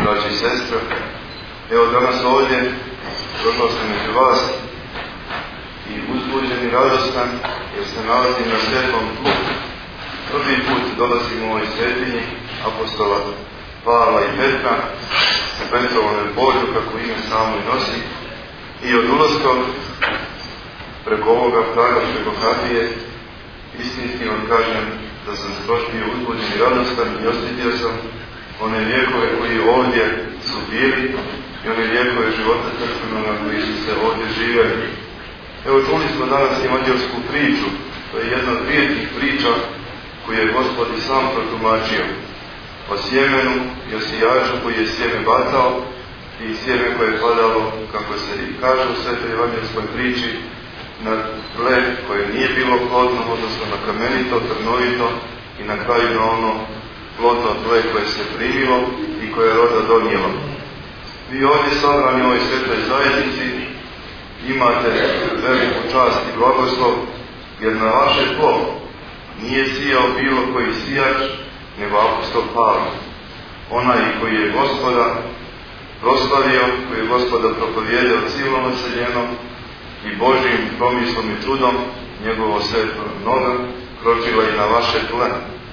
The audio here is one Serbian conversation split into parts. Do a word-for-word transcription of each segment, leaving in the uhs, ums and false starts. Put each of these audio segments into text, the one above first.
braći i sestre. Evo danas ovdje došao sam među vas i uzbuđen i radostan jer se nalazim na svetom tlu. Prvi put dolazim u ovoj svetinji apostola Pavla i Petra, u Petrovom polju, kako ime samo i nosi, i od ulaska preko ovoga praga, preko Hatije, istinski vam kažem da sam baš bio uzbuđen i radostan i osjetio sam one vjekove koji ovdje su bili i one vjekove života crkvenoga koji su se ovdje živjeli. Evo, čuli smo danas evanđelsku priču, to je jedna od rijetkih priča koju je Gospod i sam protumačio. O sjemenu i o sijaču koji je sjeme bacao i sjeme koje je padalo, kako se i kaže u svetoj evanđelskoj priči, na tle koje nije bilo plodno, odnosno na kamenito, trnovito i na kraju na ono plodno tle koje se primilo i koje je roda donijelo. Vi ovdje sabrani u ovoj svetoj zajednici imate veliku čast i blagoslov, jer na vaše tlo nije sijao bilo koji sijač, nego apostol Pavle. Onaj koji je Gospoda proslavio, koji je Gospoda propovjedio cijelom naseljenom i Božjim promislom i čudom, njegovo sveto noga kročila i na vaše tle.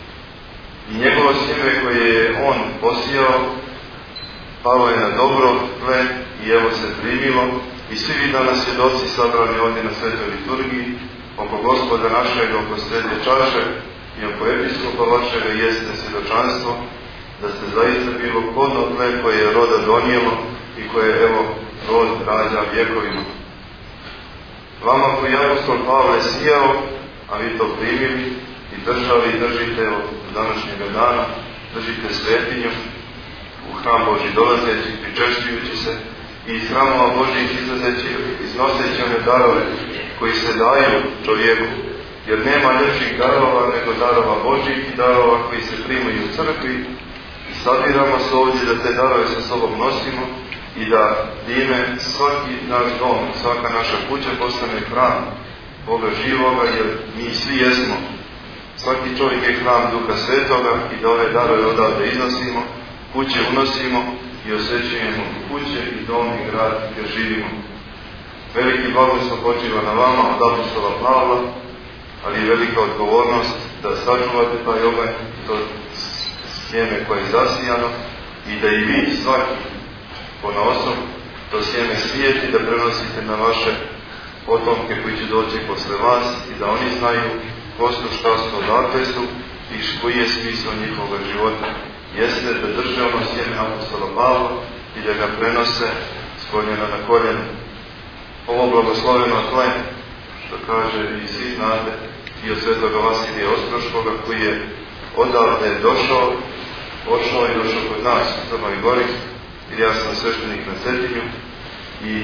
I njegovo sjeme koje je on posijao palo je na dobro tle i evo se primilo. I svi vi danas svjedoci sabrani ovdje na svetoj liturgiji, oko Gospoda našega, oko svete čaše i oko episkopa vašega jeste svjedočanstvo da ste zaista bilo plodno tle koje je roda donijelo i koje evo rod rađa vjekovima. Vama koji je apostol Pavle sijao, a vi to primili i držali i držite od današnjega dana, držite svetinju u hram Božji dolazeći, pričešćujući se i iz hramova Božjih izlazeći, iznoseći one darove koji se daju čovjeku, jer nema ljepših darova nego darova Božjih i darova koji se primaju u crkvi. I sabiramo se ovdje da te darove sa sobom nosimo i da time svaki naš dom, svaka naša kuća postane hram Boga živoga, jer mi svi jesmo. Svaki čovjek je hram Duha Svetoga i da ove darove odavde iznosimo, kuće unosimo i osvećujemo kuće i dom i grad gdje živimo. Veliki blagoslov počiva na vama od apostola Pavla, ali i velika odgovornost da sačuvate taj oganj, to sjeme koje je zasijano i da i vi svaki ponaosob to sjeme svijeti, da prenosite na vaše potomke koji će doći posle vas i da oni znaju ko su, šta su, odakle su i koji je smisao njihovog života. Jeste da drže ono sjeme apostola Pavla i da ga prenose s koljena na koljeno. Ovo blagosloveno tle, što kaže i svi znate, i od svetoga Vasilija Ostroškoga, koji je odavde došao, ošao i došao kod nas u Crnoj Gori, jer ja sam sveštenik na Cetinju, i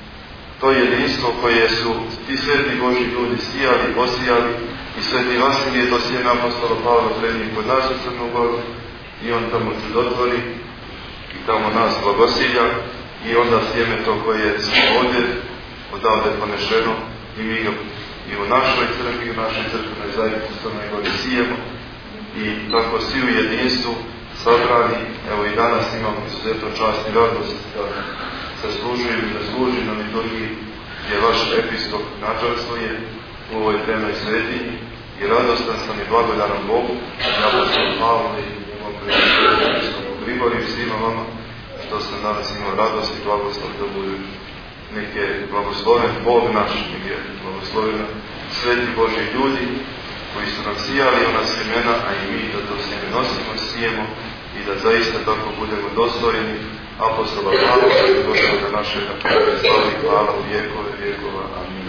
to jedinstvo koje su ti sveti Božji ljudi sijali, posijali, i sveti Vasilije to sjeme apostola Pavla prenio kod nas u Crnu Goru, i on tamo čudotvori i tamo nas blagosilja, i onda sjeme to koje smo ovdje odavde ponešeno i mi ga i u našoj crkvi, u našoj crkvenoj zajednici u Crnoj Gori sijemo i tako svi u jedinstvu sabrani. Evo i danas imamo izuzetno čast i radost da se služuju i da služi na liturgiji gdje vaš episkop načelstvuje u ovoj temnoj svetinji i radostan sam i blagodaran Bogu i apostolu Pavlu i njegovom predsjedniku episkopu Grigoriju i svima vama što sam danas imao radost i blagoslov da budu neke blagosloven Bog naš, neke blagoslovene sveti Božji ljudi koji su nam sijali ona sjemena, a i mi da to sjeme nosimo, sijemo i da zaista tako budemo dostojni apostola Pavla i Gospoda našega slavi, hvala u vjekove vjekova. Amin.